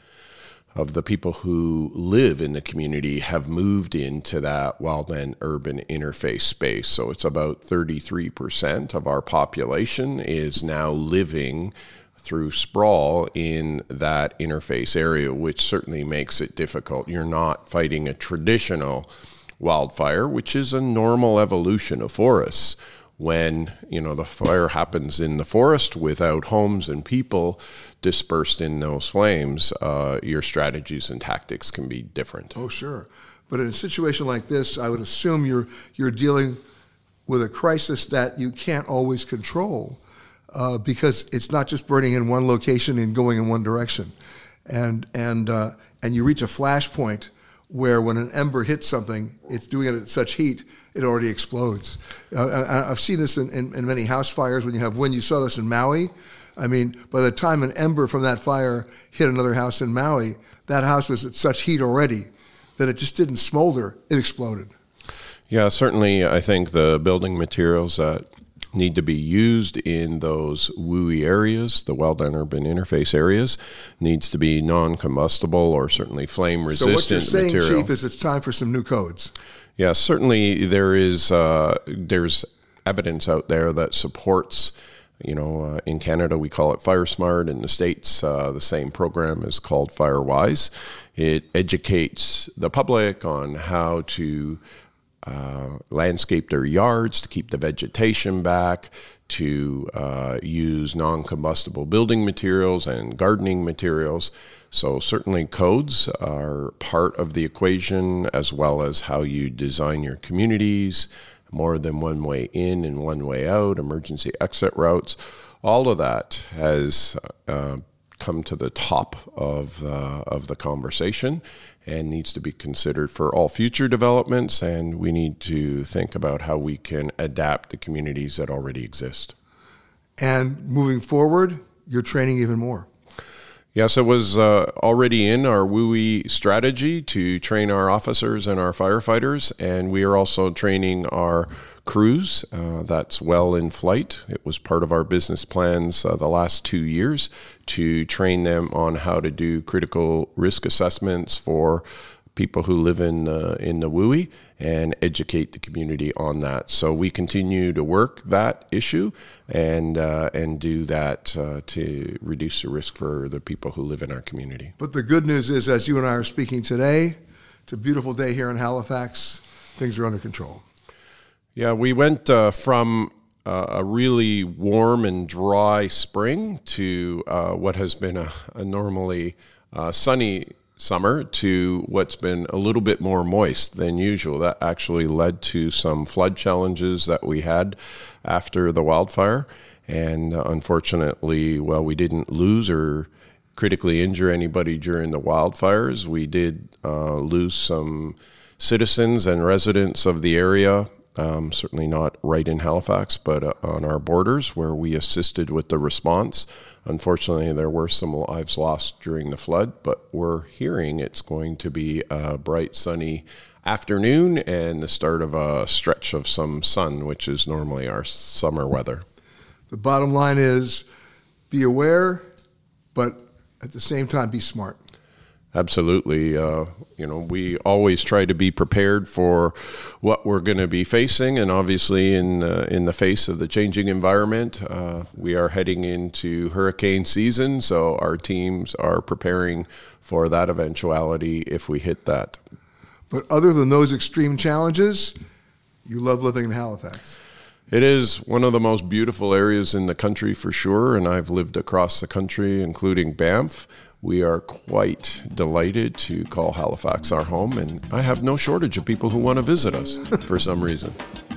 of the people who live in the community have moved into that wildland urban interface space. So it's about thirty-three percent of our population is now living through sprawl in that interface area, which certainly makes it difficult. You're not fighting a traditional wildfire, which is a normal evolution of forests. When, you know, the fire happens in the forest without homes and people dispersed in those flames, uh, your strategies and tactics can be different. Oh, sure. But in a situation like this, I would assume you're you're dealing with a crisis that you can't always control uh, because it's not just burning in one location and going in one direction. And, and, uh, and you reach a flash point where when an ember hits something, it's doing it at such heat, it already explodes. Uh, I, I've seen this in, in, in many house fires when you have wind. You saw this in Maui. I mean, by the time an ember from that fire hit another house in Maui, that house was at such heat already that it just didn't smolder, it exploded. Yeah, certainly I think the building materials that need to be used in those W U I areas, the wildland urban interface areas, needs to be non-combustible or certainly flame-resistant material. So what you're saying, material. Chief, is it's time for some new codes. Yeah, certainly there is uh, there's evidence out there that supports, you know, uh, in Canada we call it FireSmart. In the States, uh, the same program is called FireWise. It educates the public on how to Uh, landscape their yards, to keep the vegetation back, to uh, use non-combustible building materials and gardening materials. So certainly codes are part of the equation, as well as how you design your communities, more than one way in and one way out, emergency exit routes. All of that has uh, come to the top of uh, of the conversation and needs to be considered for all future developments, and we need to think about how we can adapt the communities that already exist. And moving forward, you're training even more. Yes, it was uh, already in our W U I strategy to train our officers and our firefighters, and we are also training our cruise uh, that's well in flight. It was part of our business plans uh, the last two years to train them on how to do critical risk assessments for people who live in uh, in the W U I and educate the community on that. So we continue to work that issue and uh, and do that uh, to reduce the risk for the people who live in our community. But the good news is, as you and I are speaking today, it's a beautiful day here in Halifax. Things are under control. Yeah, we went uh, from uh, a really warm and dry spring to uh, what has been a, a normally uh, sunny summer to what's been a little bit more moist than usual. That actually led to some flood challenges that we had after the wildfire. And uh, unfortunately, well, we didn't lose or critically injure anybody during the wildfires. We did uh, lose some citizens and residents of the area, um, certainly not right in Halifax, but uh, on our borders where we assisted with the response. Unfortunately, there were some lives lost during the flood, but we're hearing it's going to be a bright, sunny afternoon and the start of a stretch of some sun, which is normally our summer weather. The bottom line is be aware, but at the same time, be smart. Absolutely. Uh, you know, we always try to be prepared for what we're going to be facing. And obviously, in, uh, in the face of the changing environment, uh, we are heading into hurricane season. So our teams are preparing for that eventuality if we hit that. But other than those extreme challenges, you love living in Halifax. It is one of the most beautiful areas in the country for sure. And I've lived across the country, including Banff. We are quite delighted to call Halifax our home, and I have no shortage of people who want to visit us for some reason.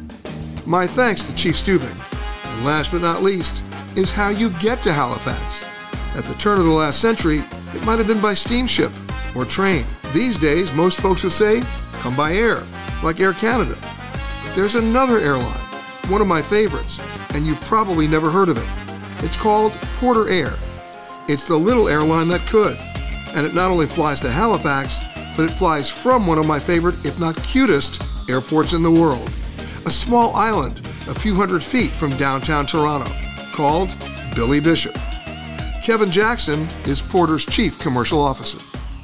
My thanks to Chief Stubing. And last but not least is how you get to Halifax. At the turn of the last century, it might have been by steamship or train. These days, most folks would say, come by air, like Air Canada. But there's another airline, one of my favorites, and you've probably never heard of it. It's called Porter Air. It's the little airline that could. And it not only flies to Halifax, but it flies from one of my favorite, if not cutest, airports in the world. A small island a few hundred feet from downtown Toronto, called Billy Bishop. Kevin Jackson is Porter's Chief Commercial Officer.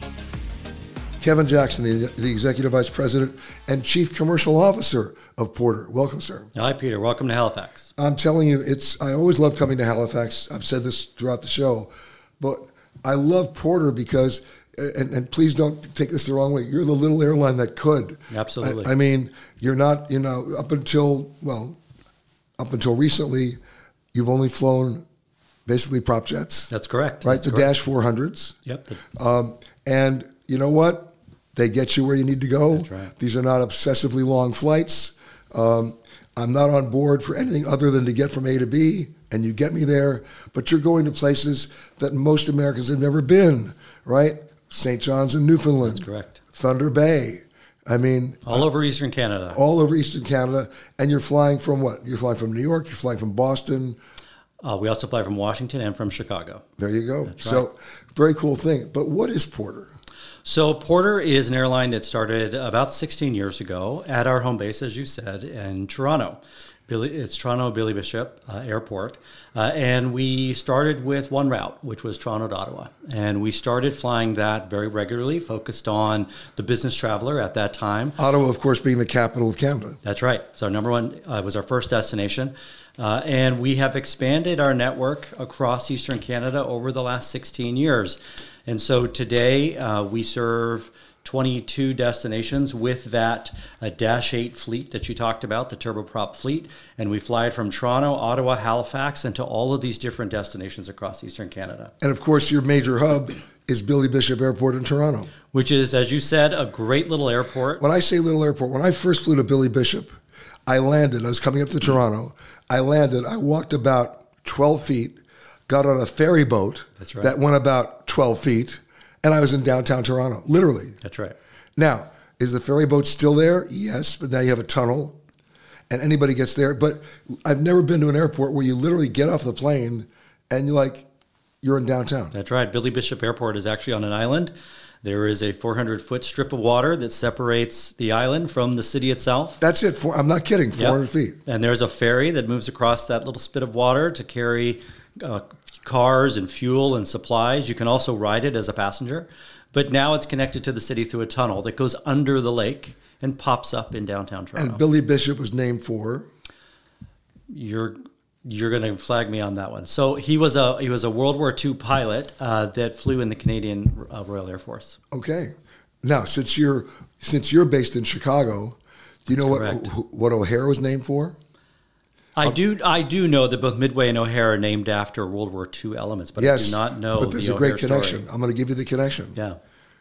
Kevin Jackson, the, the Executive Vice President and Chief Commercial Officer of Porter. Welcome, sir. Hi, Peter. Welcome to Halifax. I'm telling you, it's. I always love coming to Halifax. I've said this throughout the show, but I love Porter because, and, and please don't take this the wrong way, you're the little airline that could. Absolutely. I, I mean, you're not, you know, up until, well, up until recently, you've only flown basically prop jets. That's correct. Right? That's the correct. Dash four hundreds. Yep. Um, and you know what? They get you where you need to go. That's right. These are not obsessively long flights. Um, I'm not on board for anything other than to get from A to B, and you get me there. But you're going to places that most Americans have never been, right? Saint John's in Newfoundland. That's correct. Thunder Bay. I mean... All uh, over Eastern Canada. All over Eastern Canada. And you're flying from what? You're flying from New York, you're flying from Boston. Uh, we also fly from Washington and from Chicago. There you go. That's so, right. Very cool thing. But what is Porter? So Porter is an airline that started about sixteen years ago at our home base, as you said, in Toronto. Billy, it's Toronto Billy Bishop uh, Airport. Uh, and we started with one route, which was Toronto to Ottawa. And we started flying that very regularly, focused on the business traveler at that time. Ottawa, of course, being the capital of Canada. That's right. So number one uh, was our first destination. Uh, and we have expanded our network across Eastern Canada over the last sixteen years. And so today uh, we serve twenty-two destinations with that uh, Dash eight fleet that you talked about, the turboprop fleet. And we fly it from Toronto, Ottawa, Halifax, and to all of these different destinations across Eastern Canada. And of course, your major hub is Billy Bishop Airport in Toronto. Which is, as you said, a great little airport. When I say little airport, when I first flew to Billy Bishop, I landed, I was coming up to Toronto, I landed, I walked about twelve feet, got on a ferry boat That's right. that went about twelve feet, and I was in downtown Toronto, literally. That's right. Now, is the ferry boat still there? Yes, but now you have a tunnel, and anybody gets there. But I've never been to an airport where you literally get off the plane and you're like, you're in downtown. That's right. Billy Bishop Airport is actually on an island There is a four hundred foot strip of water that separates the island from the city itself. That's it. For, I'm not kidding. four hundred Yep. feet. And there's a ferry that moves across that little spit of water to carry uh, cars and fuel and supplies. You can also ride it as a passenger. But now it's connected to the city through a tunnel that goes under the lake and pops up in downtown Toronto. And Billy Bishop was named for? You're you're going to flag me on that one. So he was a he was a World War Two pilot uh, that flew in the Canadian uh, Royal Air Force. Okay. Now, since you're since you're based in Chicago, do you know what what O'Hare was named for? I do I do know that both Midway and O'Hare are named after World War Two elements, but yes, I do not know. But there's the a great O'Hare connection. story. I'm going to give you the connection. Yeah.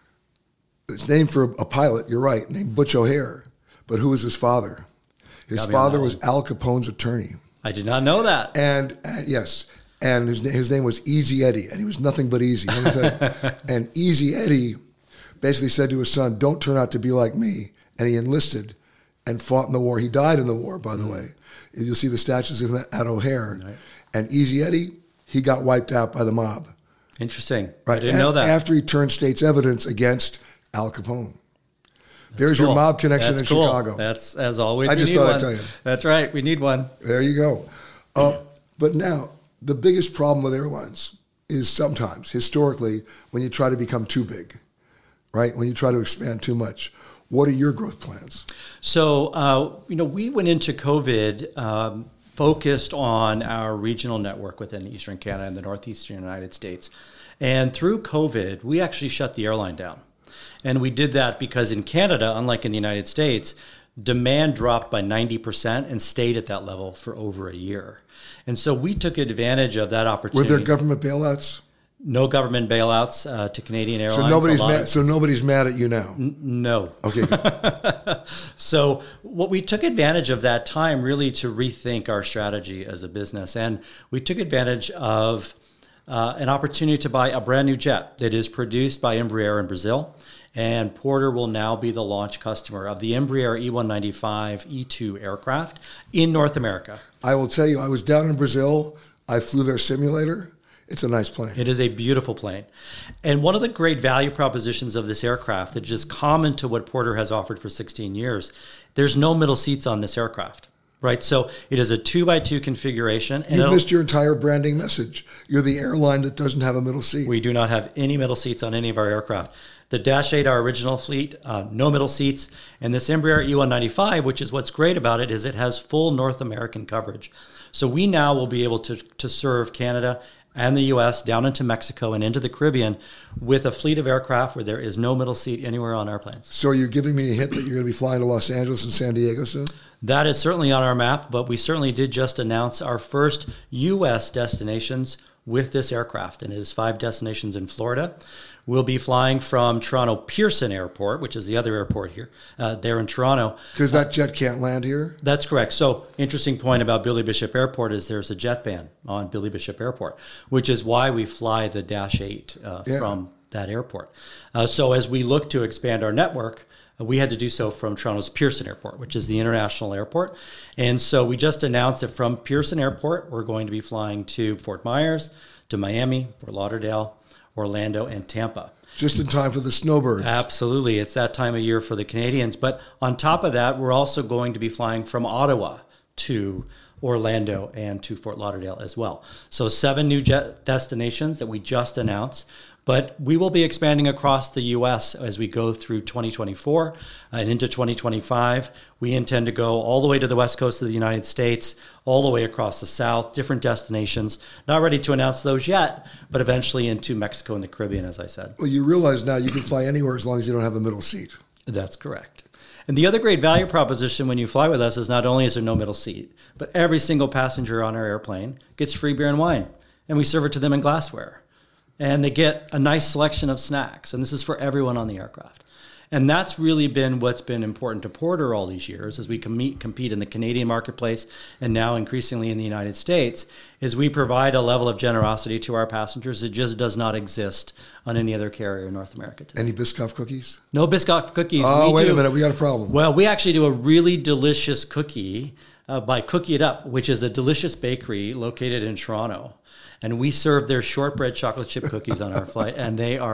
It's named for a pilot, you're right, named Butch O'Hare. But who was his father? His Got me on father that was one. Al Capone's attorney. I did not know that. And, and yes, and his, na- his name was Easy Eddie, and he was nothing but easy. Let me tell you. And Easy Eddie basically said to his son, don't turn out to be like me. And he enlisted and fought in the war. He died in the war, by the way. You'll see the statues of him at O'Hare. Right. And Easy Eddie, he got wiped out by the mob. Interesting. Right. I didn't A- know that. After he turned state's evidence against Al Capone. There's Cool. your mob connection That's in cool. Chicago. That's, as always, I we just need thought one. I'd tell you. That's right. We need one. There you go. Uh, but now, the biggest problem with airlines is sometimes, historically, when you try to become too big, right? When you try to expand too much. What are your growth plans? So, uh, you know, we went into COVID um, focused on our regional network within Eastern Canada and the Northeastern United States. And through COVID, we actually shut the airline down. And we did that because in Canada, unlike in the United States, demand dropped by ninety percent and stayed at that level for over a year. And so we took advantage of that Were opportunity. there government bailouts? No government bailouts uh, to Canadian Airlines. So nobody's A lot mad. of- So nobody's mad at you now. N- no. Okay. Good. So what we took advantage of that time really to rethink our strategy as a business, and we took advantage of uh, an opportunity to buy a brand new jet that is produced by Embraer in Brazil. And Porter will now be the launch customer of the Embraer E one ninety-five E two aircraft in North America. I will tell you, I was down in Brazil. I flew their simulator. It's a nice plane. It is a beautiful plane. And one of the great value propositions of this aircraft that is just common to what Porter has offered for sixteen years, there's no middle seats on this aircraft, right? So it is a two by two configuration. and You it'll- missed your entire branding message. You're the airline that doesn't have a middle seat. We do not have any middle seats on any of our aircraft. The Dash eight, our original fleet, uh, no middle seats. And this Embraer E one ninety-five, which is what's great about it, is it has full North American coverage. So we now will be able to, to serve Canada and the U S down into Mexico and into the Caribbean with a fleet of aircraft where there is no middle seat anywhere on our planes. So you're giving me a hint that you're going to be flying to Los Angeles and San Diego soon? That is certainly on our map, but we certainly did just announce our first U S destinations with this aircraft, and it is five destinations in Florida. We'll be flying from Toronto Pearson Airport, which is the other airport here, uh, there in Toronto. Because that jet can't land here? That's correct. So, interesting point about Billy Bishop Airport is there's a jet ban on Billy Bishop Airport, which is why we fly the Dash eight uh, Yeah. from that airport. Uh, so, as we look to expand our network, uh, we had to do so from Toronto's Pearson Airport, which is the international airport. And so, we just announced that from Pearson Airport, we're going to be flying to Fort Myers, to Miami, Fort Lauderdale, Orlando, and Tampa. Just in time for the snowbirds. Absolutely. It's that time of year for the Canadians. But on top of that, we're also going to be flying from Ottawa to Orlando and to Fort Lauderdale as well. So seven new jet destinations that we just announced. But we will be expanding across the U S as we go through twenty twenty-four and into twenty twenty-five. We intend to go all the way to the west coast of the United States, all the way across the south, different destinations. Not ready to announce those yet, but eventually into Mexico and the Caribbean, as I said. Well, you realize now you can fly anywhere as long as you don't have a middle seat. That's correct. And the other great value proposition when you fly with us is not only is there no middle seat, but every single passenger on our airplane gets free beer and wine, and we serve it to them in glassware. And they get a nice selection of snacks, and this is for everyone on the aircraft. And that's really been what's been important to Porter all these years as we com- compete in the Canadian marketplace and now increasingly in the United States, is we provide a level of generosity to our passengers that just does not exist on any other carrier in North America today. Any Biscoff cookies? No Biscoff cookies. Oh, We wait do- a minute. We got a problem. Well, we actually do a really delicious cookie uh, by Cookie It Up, which is a delicious bakery located in Toronto. And we serve their shortbread chocolate chip cookies on our flight, and they are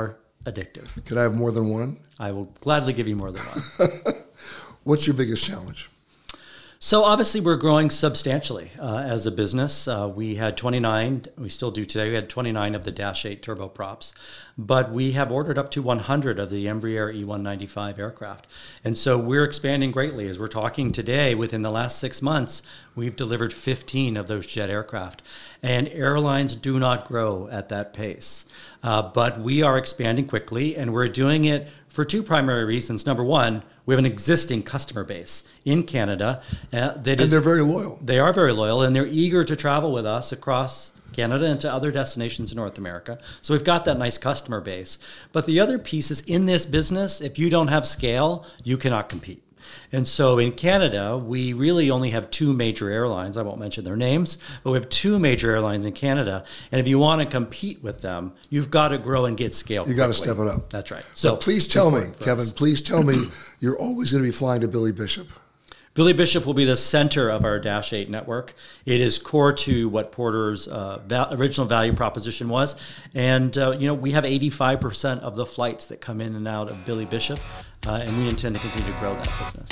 addictive. Could I have more than one? I will gladly give you more than one. What's your biggest challenge? So obviously we're growing substantially uh, as a business. Uh, we had twenty-nine, we still do today, we had twenty-nine of the Dash eight turboprops, but we have ordered up to one hundred of the Embraer E one ninety-five aircraft. And so we're expanding greatly. As we're talking today, within the last six months, we've delivered fifteen of those jet aircraft. And airlines do not grow at that pace. Uh, but we are expanding quickly, and we're doing it for two primary reasons. Number one, we have an existing customer base in Canada. Uh, that and is, they're very loyal. They are very loyal, and they're eager to travel with us across Canada and to other destinations in North America. So we've got that nice customer base. But the other piece is, in this business, if you don't have scale, you cannot compete. And so in Canada, we really only have two major airlines. I won't mention their names, but we have two major airlines in Canada. And if you want to compete with them, you've got to grow and get scale. You got to step it up. That's right. So So please tell me, Kevin, us. please tell me you're always going to be flying to Billy Bishop. Billy Bishop will be the center of our Dash eight network. It is core to what Porter's uh, val- original value proposition was. And, uh, you know, we have eighty-five percent of the flights that come in and out of Billy Bishop, uh, and we intend to continue to grow that business.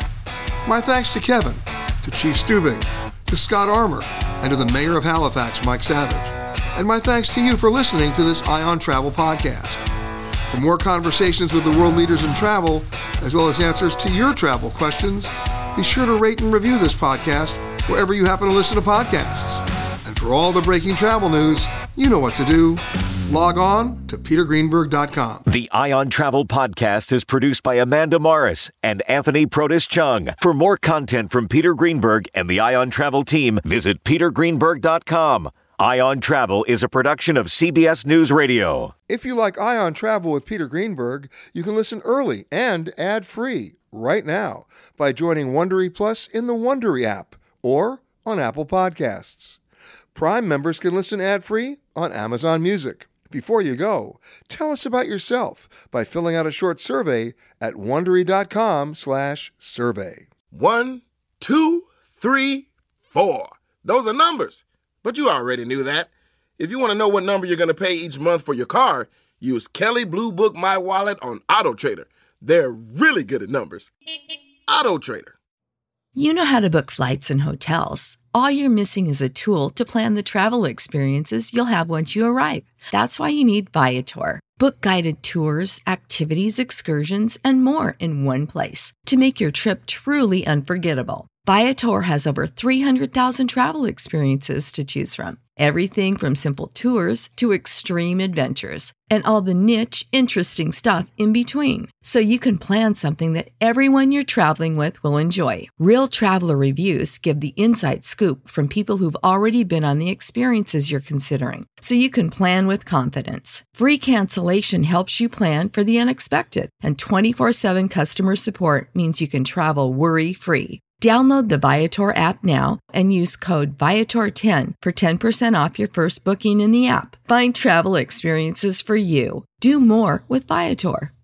My thanks to Kevin, to Chief Stubing, to Scott Armour, and to the Mayor of Halifax, Mike Savage. And my thanks to you for listening to this Ion Travel podcast. For more conversations with the world leaders in travel, as well as answers to your travel questions, be sure to rate and review this podcast wherever you happen to listen to podcasts. And for all the breaking travel news, you know what to do. Log on to peter greenberg dot com. The Ion Travel Podcast is produced by Amanda Morris and Anthony Protis Chung. For more content from Peter Greenberg and the Ion Travel team, visit peter greenberg dot com. Ion Travel is a production of C B S News Radio. If you like Ion Travel with Peter Greenberg, you can listen early and ad-free right now by joining Wondery Plus in the Wondery app or on Apple Podcasts. Prime members can listen ad-free on Amazon Music. Before you go, tell us about yourself by filling out a short survey at wondery dot com slash survey. One, two, three, four. Those are numbers. But you already knew that. If you want to know what number you're going to pay each month for your car, use Kelley Blue Book My Wallet on AutoTrader. They're really good at numbers. AutoTrader. You know how to book flights and hotels. All you're missing is a tool to plan the travel experiences you'll have once you arrive. That's why you need Viator. Book guided tours, activities, excursions, and more in one place to make your trip truly unforgettable. Viator has over three hundred thousand travel experiences to choose from. Everything from simple tours to extreme adventures and all the niche, interesting stuff in between. So you can plan something that everyone you're traveling with will enjoy. Real traveler reviews give the inside scoop from people who've already been on the experiences you're considering. So you can plan with confidence. Free cancellation helps you plan for the unexpected. And twenty-four seven customer support means you can travel worry-free. Download the Viator app now and use code Viator ten for ten percent off your first booking in the app. Find travel experiences for you. Do more with Viator.